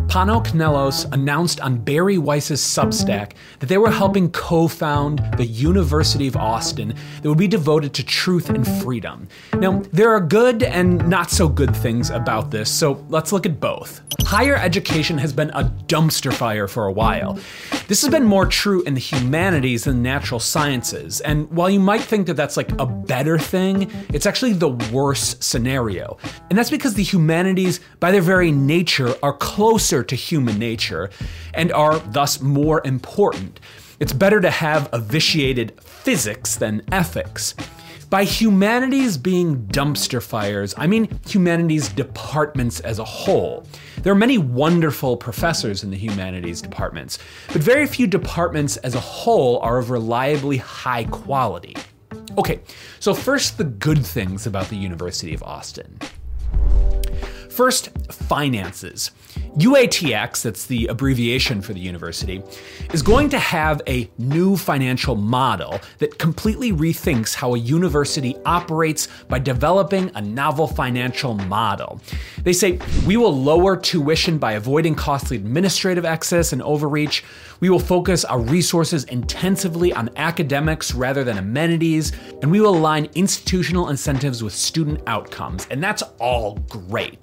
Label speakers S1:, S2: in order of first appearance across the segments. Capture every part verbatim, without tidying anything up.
S1: Pano Canelos announced on Barry Weiss's Substack that they were helping co-found the University of Austin that would be devoted to truth and freedom. Now, there are good and not so good things about this, so let's look at both. Higher education has been a dumpster fire for a while. This has been more true in the humanities than natural sciences, and while you might think that that's like a better thing, it's actually the worst scenario. And that's because the humanities, by their very nature, are closer to human nature and are thus more important. It's better to have a vitiated physics than ethics. By humanities being dumpster fires, I mean humanities departments as a whole. There are many wonderful professors in the humanities departments, but very few departments as a whole are of reliably high quality. Okay, so first the good things about the University of Austin. First, finances. U A T X, that's the abbreviation for the university, is going to have a new financial model that completely rethinks how a university operates by developing a novel financial model. They say, we will lower tuition by avoiding costly administrative excess and overreach. We will focus our resources intensively on academics rather than amenities, and we will align institutional incentives with student outcomes. And that's all great.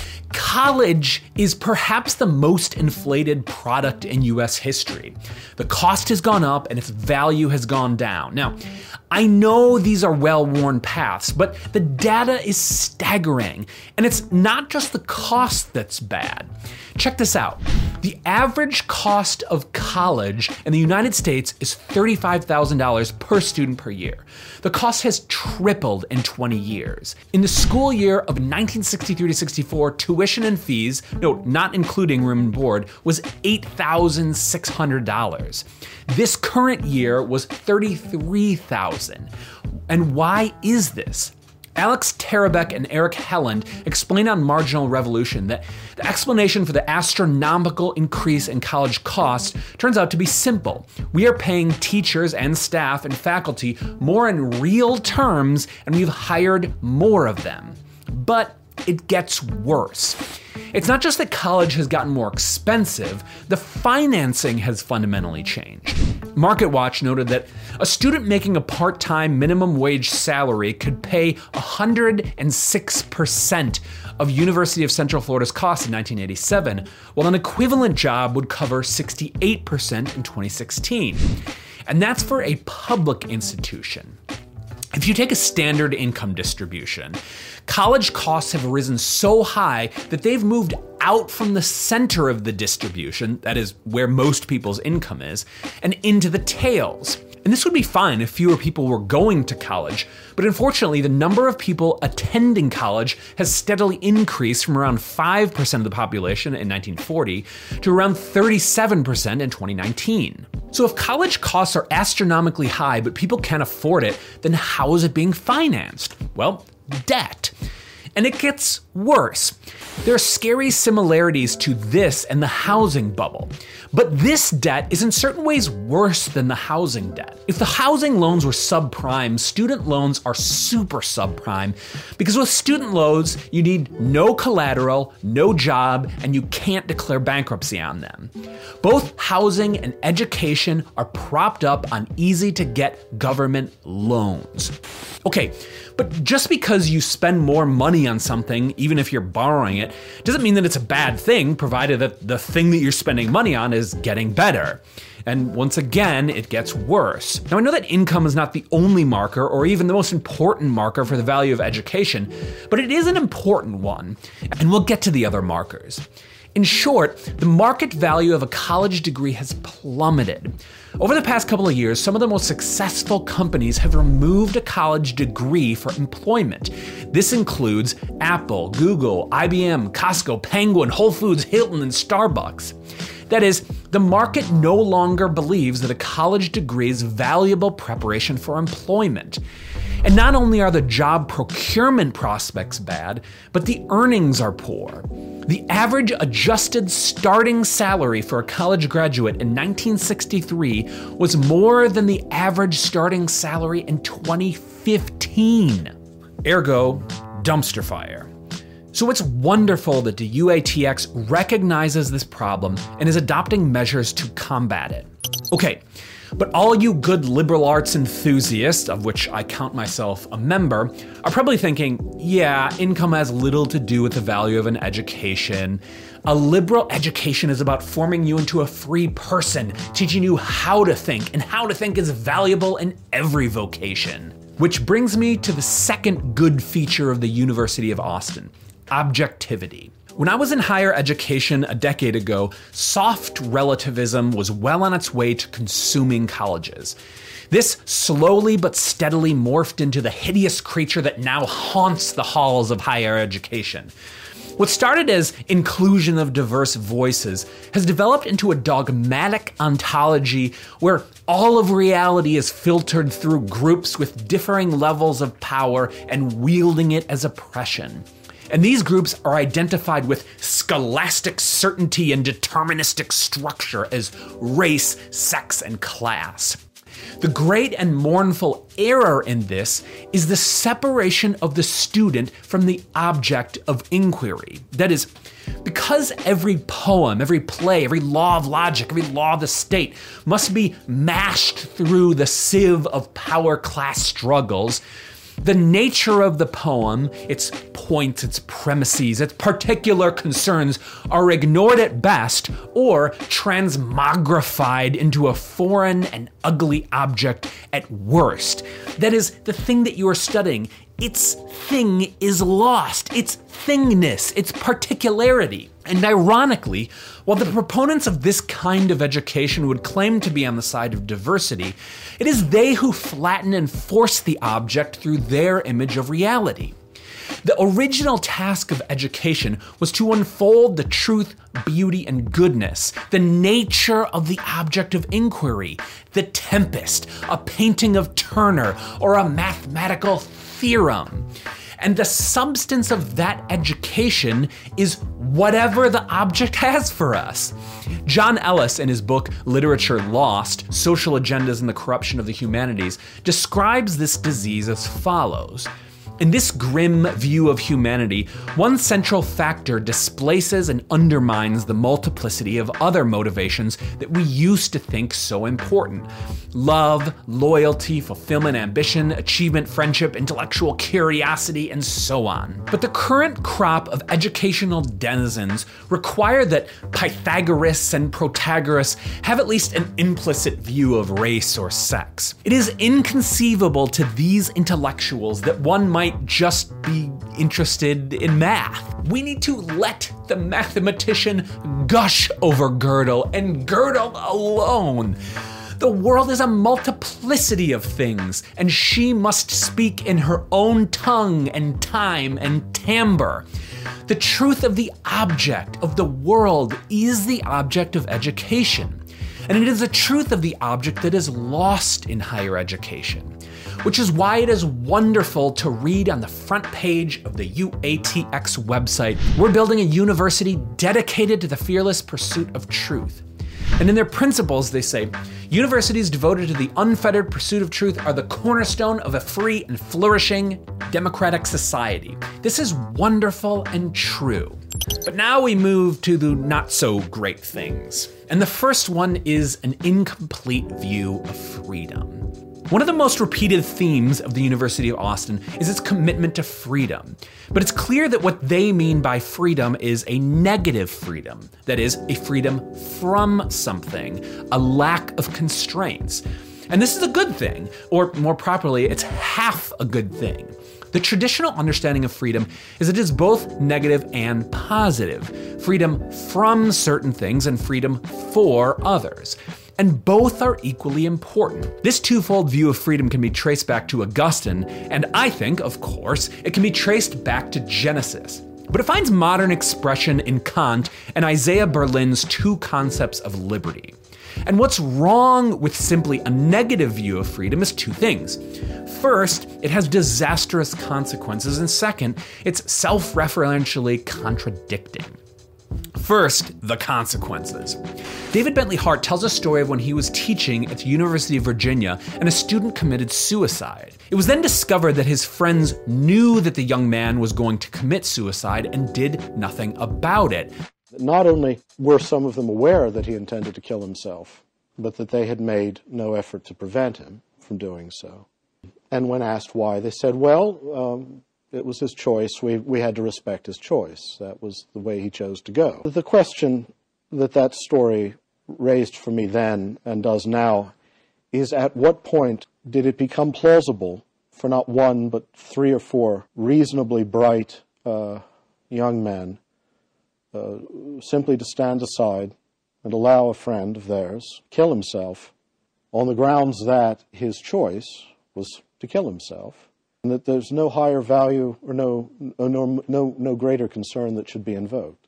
S1: College is perhaps the most inflated product in U S history. The cost has gone up and its value has gone down. Now, I know these are well-worn paths, but the data is staggering, and it's not just the cost that's bad. Check this out. The average cost of college in the United States is thirty-five thousand dollars per student per year. The cost has tripled in twenty years. In the school year of nineteen sixty-three to sixty-four, tuition and fees, no, not including room and board, was eight thousand six hundred dollars. This current year was thirty-three thousand dollars. And why is this? Alex Tarabek and Eric Helland explain on Marginal Revolution that the explanation for the astronomical increase in college costs turns out to be simple. We are paying teachers and staff and faculty more in real terms, and we've hired more of them. But it gets worse. It's not just that college has gotten more expensive, the financing has fundamentally changed. MarketWatch noted that a student making a part-time minimum wage salary could pay one hundred six percent of University of Central Florida's costs in nineteen eighty-seven, while an equivalent job would cover sixty-eight percent in twenty sixteen. And that's for a public institution. If you take a standard income distribution, college costs have risen so high that they've moved out from the center of the distribution, that is where most people's income is, and into the tails. And this would be fine if fewer people were going to college, but unfortunately the number of people attending college has steadily increased from around five percent of the population in nineteen forty to around thirty-seven percent in twenty nineteen. So if college costs are astronomically high but people can't afford it, then how is it being financed? Well, debt. And it gets worse. There are scary similarities to this and the housing bubble. But this debt is in certain ways worse than the housing debt. If the housing loans were subprime, student loans are super subprime, because with student loans, you need no collateral, no job, and you can't declare bankruptcy on them. Both housing and education are propped up on easy-to-get government loans. Okay, but just because you spend more money on something, even if you're borrowing it, doesn't mean that it's a bad thing, provided that the thing that you're spending money on is getting better. And once again, it gets worse. Now, I know that income is not the only marker or even the most important marker for the value of education, but it is an important one, and we'll get to the other markers. In short, the market value of a college degree has plummeted. Over the past couple of years, some of the most successful companies have removed a college degree for employment. This includes Apple, Google, I B M, Costco, Penguin, Whole Foods, Hilton, and Starbucks. That is, the market no longer believes that a college degree is valuable preparation for employment. And not only are the job procurement prospects bad, but the earnings are poor. The average adjusted starting salary for a college graduate in nineteen sixty-three was more than the average starting salary in twenty fifteen. Ergo, dumpster fire. So it's wonderful that the U A T X recognizes this problem and is adopting measures to combat it. Okay, but all you good liberal arts enthusiasts, of which I count myself a member, are probably thinking, yeah, income has little to do with the value of an education. A liberal education is about forming you into a free person, teaching you how to think, and how to think is valuable in every vocation. Which brings me to the second good feature of the University of Austin: objectivity. When I was in higher education a decade ago, soft relativism was well on its way to consuming colleges. This slowly but steadily morphed into the hideous creature that now haunts the halls of higher education. What started as inclusion of diverse voices has developed into a dogmatic ontology where all of reality is filtered through groups with differing levels of power and wielding it as oppression. And these groups are identified with scholastic certainty and deterministic structure as race, sex, and class. The great and mournful error in this is the separation of the student from the object of inquiry. That is, because every poem, every play, every law of logic, every law of the state must be mashed through the sieve of power-class struggles, the nature of the poem, its points, its premises, its particular concerns are ignored at best or transmogrified into a foreign and ugly object at worst. That is, the thing that you are studying, its thing is lost, its thingness, its particularity. And ironically, while the proponents of this kind of education would claim to be on the side of diversity, it is they who flatten and force the object through their image of reality. The original task of education was to unfold the truth, beauty, and goodness, the nature of the object of inquiry, the tempest, a painting of Turner, or a mathematical theorem. And the substance of that education is whatever the object has for us. John Ellis, in his book Literature Lost: Social Agendas and the Corruption of the Humanities, describes this disease as follows. In this grim view of humanity, one central factor displaces and undermines the multiplicity of other motivations that we used to think so important. Love, loyalty, fulfillment, ambition, achievement, friendship, intellectual curiosity, and so on. But the current crop of educational denizens require that Pythagoras and Protagoras have at least an implicit view of race or sex. It is inconceivable to these intellectuals that one might just be interested in math. We need to let the mathematician gush over Gödel, and Gödel alone. The world is a multiplicity of things, and she must speak in her own tongue and time and timbre. The truth of the object of the world is the object of education, and it is the truth of the object that is lost in higher education. Which is why it is wonderful to read on the front page of the U A T X website, we're building a university dedicated to the fearless pursuit of truth. And in their principles, they say, universities devoted to the unfettered pursuit of truth are the cornerstone of a free and flourishing democratic society. This is wonderful and true. But now we move to the not so great things. And the first one is an incomplete view of freedom. One of the most repeated themes of the University of Austin is its commitment to freedom. But it's clear that what they mean by freedom is a negative freedom. That is, a freedom from something, a lack of constraints. And this is a good thing, or more properly, it's half a good thing. The traditional understanding of freedom is that it is both negative and positive. Freedom from certain things and freedom for others. And both are equally important. This twofold view of freedom can be traced back to Augustine, and I think, of course, it can be traced back to Genesis. But it finds modern expression in Kant and Isaiah Berlin's two concepts of liberty. And what's wrong with simply a negative view of freedom is two things. First, it has disastrous consequences, and second, it's self-referentially contradicting. First, the consequences. David Bentley Hart tells a story of when he was teaching at the University of Virginia and a student committed suicide. It was then discovered that his friends knew that the young man was going to commit suicide and did nothing about it.
S2: Not only were some of them aware that he intended to kill himself, but that they had made no effort to prevent him from doing so. And when asked why, they said, well, um, it was his choice. We, we had to respect his choice. That was the way he chose to go. The question that that story raised for me then and does now is, at what point did it become plausible for not one but three or four reasonably bright uh, young men uh, simply to stand aside and allow a friend of theirs kill himself on the grounds that his choice was to kill himself, and that there's no higher value or no, no, no, no greater concern that should be invoked.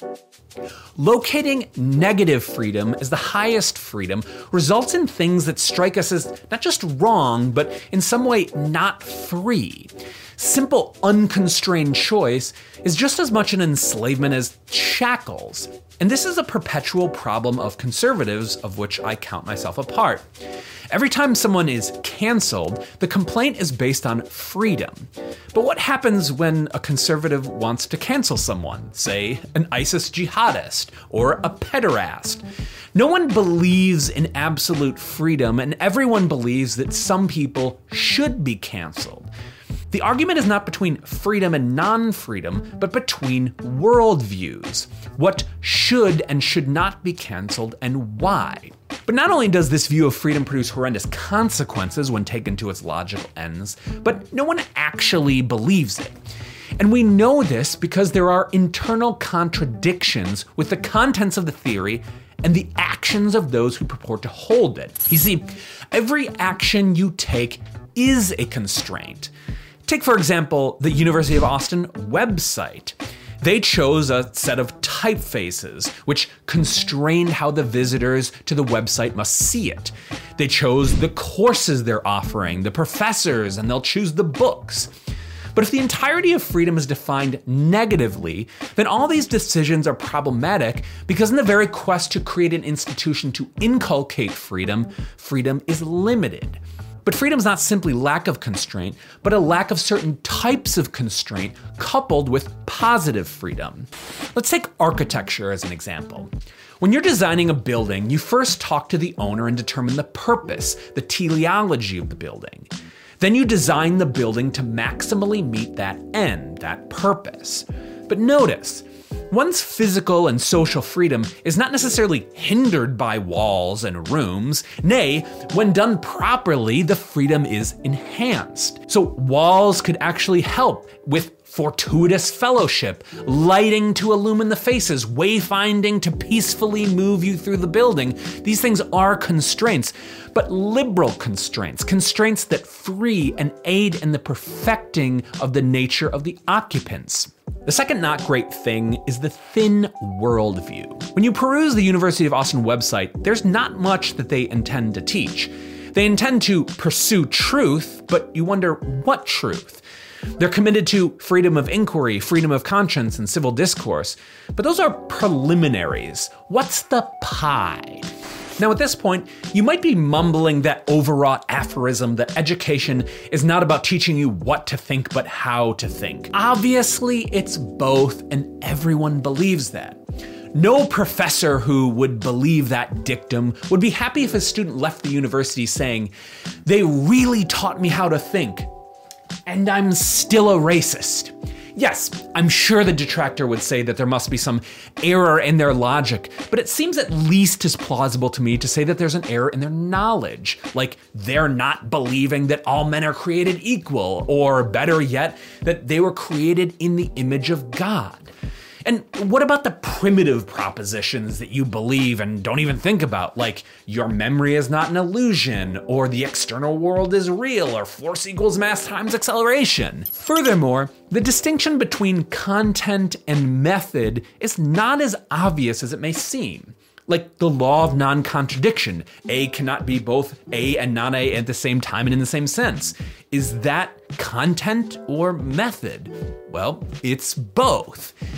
S1: Locating negative freedom as the highest freedom results in things that strike us as not just wrong, but in some way not free. Simple, unconstrained choice is just as much an enslavement as shackles. And this is a perpetual problem of conservatives, of which I count myself a part. Every time someone is canceled, the complaint is based on freedom. But what happens when a conservative wants to cancel someone, say an ISIS jihadist or a pederast? No one believes in absolute freedom, and everyone believes that some people should be canceled. The argument is not between freedom and non-freedom, but between worldviews. What should and should not be canceled and why. But not only does this view of freedom produce horrendous consequences when taken to its logical ends, but no one actually believes it. And we know this because there are internal contradictions with the contents of the theory and the actions of those who purport to hold it. You see, every action you take is a constraint. Take, for example, the University of Austin website. They chose a set of typefaces, which constrained how the visitors to the website must see it. They chose the courses they're offering, the professors, and they'll choose the books. But if the entirety of freedom is defined negatively, then all these decisions are problematic because in the very quest to create an institution to inculcate freedom, freedom is limited. But freedom is not simply lack of constraint, but a lack of certain types of constraint coupled with positive freedom. Let's take architecture as an example. When you're designing a building, you first talk to the owner and determine the purpose, the teleology of the building. Then you design the building to maximally meet that end, that purpose. But notice, one's physical and social freedom is not necessarily hindered by walls and rooms. Nay, when done properly, the freedom is enhanced. So walls could actually help with fortuitous fellowship, lighting to illumine the faces, wayfinding to peacefully move you through the building. These things are constraints, but liberal constraints, constraints that free and aid in the perfecting of the nature of the occupants. The second not great thing is the thin worldview. When you peruse the University of Austin website, there's not much that they intend to teach. They intend to pursue truth, but you wonder what truth? They're committed to freedom of inquiry, freedom of conscience, and civil discourse. But those are preliminaries. What's the pie? Now at this point, you might be mumbling that overwrought aphorism that education is not about teaching you what to think, but how to think. Obviously, it's both, and everyone believes that. No professor who would believe that dictum would be happy if a student left the university saying, "They really taught me how to think, and I'm still a racist." Yes, I'm sure the detractor would say that there must be some error in their logic, but it seems at least as plausible to me to say that there's an error in their knowledge, like they're not believing that all men are created equal, or better yet, that they were created in the image of God. And what about the primitive propositions that you believe and don't even think about, like your memory is not an illusion, or the external world is real, or force equals mass times acceleration? Furthermore, the distinction between content and method is not as obvious as it may seem. Like the law of non-contradiction. A cannot be both A and non-A at the same time and in the same sense. Is that content or method? Well, it's both.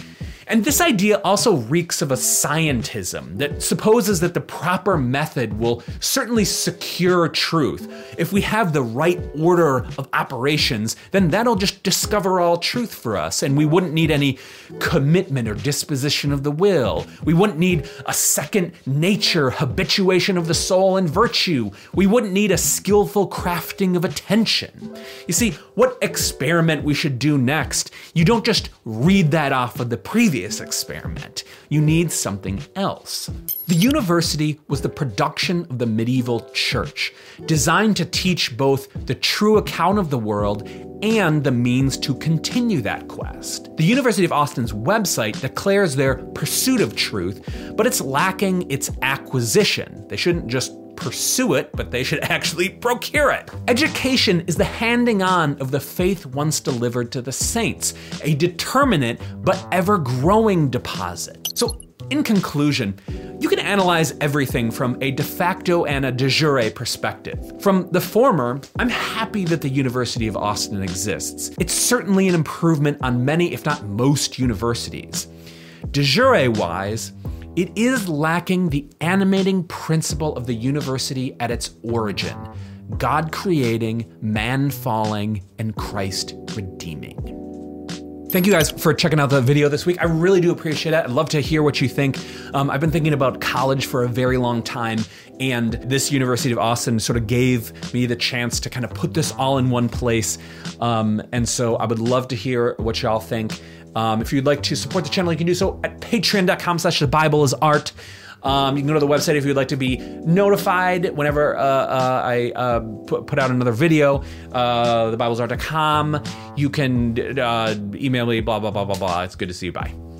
S1: And this idea also reeks of a scientism that supposes that the proper method will certainly secure truth. If we have the right order of operations, then that'll just discover all truth for us, and we wouldn't need any commitment or disposition of the will. We wouldn't need a second nature, habituation of the soul and virtue. We wouldn't need a skillful crafting of attention. You see, what experiment we should do next, you don't just read that off of the previous experiment. You need something else. The university was the production of the medieval church, designed to teach both the true account of the world and the means to continue that quest. The University of Austin's website declares their pursuit of truth, but it's lacking its acquisition. They shouldn't just pursue it, but they should actually procure it. Education is the handing on of the faith once delivered to the saints, a determinate but ever-growing deposit. So, in conclusion, you can analyze everything from a de facto and a de jure perspective. From the former, I'm happy that the University of Austin exists. It's certainly an improvement on many, if not most, universities. De jure-wise, it is lacking the animating principle of the university at its origin: God creating, man falling, and Christ redeeming. Thank you guys for checking out the video this week. I really do appreciate it. I'd love to hear what you think. Um, I've been thinking about college for a very long time, and this University of Austin sort of gave me the chance to kind of put this all in one place. Um, and so I would love to hear what y'all think. Um, if you'd like to support the channel, you can do so at patreon.com slash the Bible is art. Um, you can go to the website if you'd like to be notified whenever uh, uh, I uh, put, put out another video, uh, the bibles art dot com. You can uh, email me, blah, blah, blah, blah, blah. It's good to see you. Bye.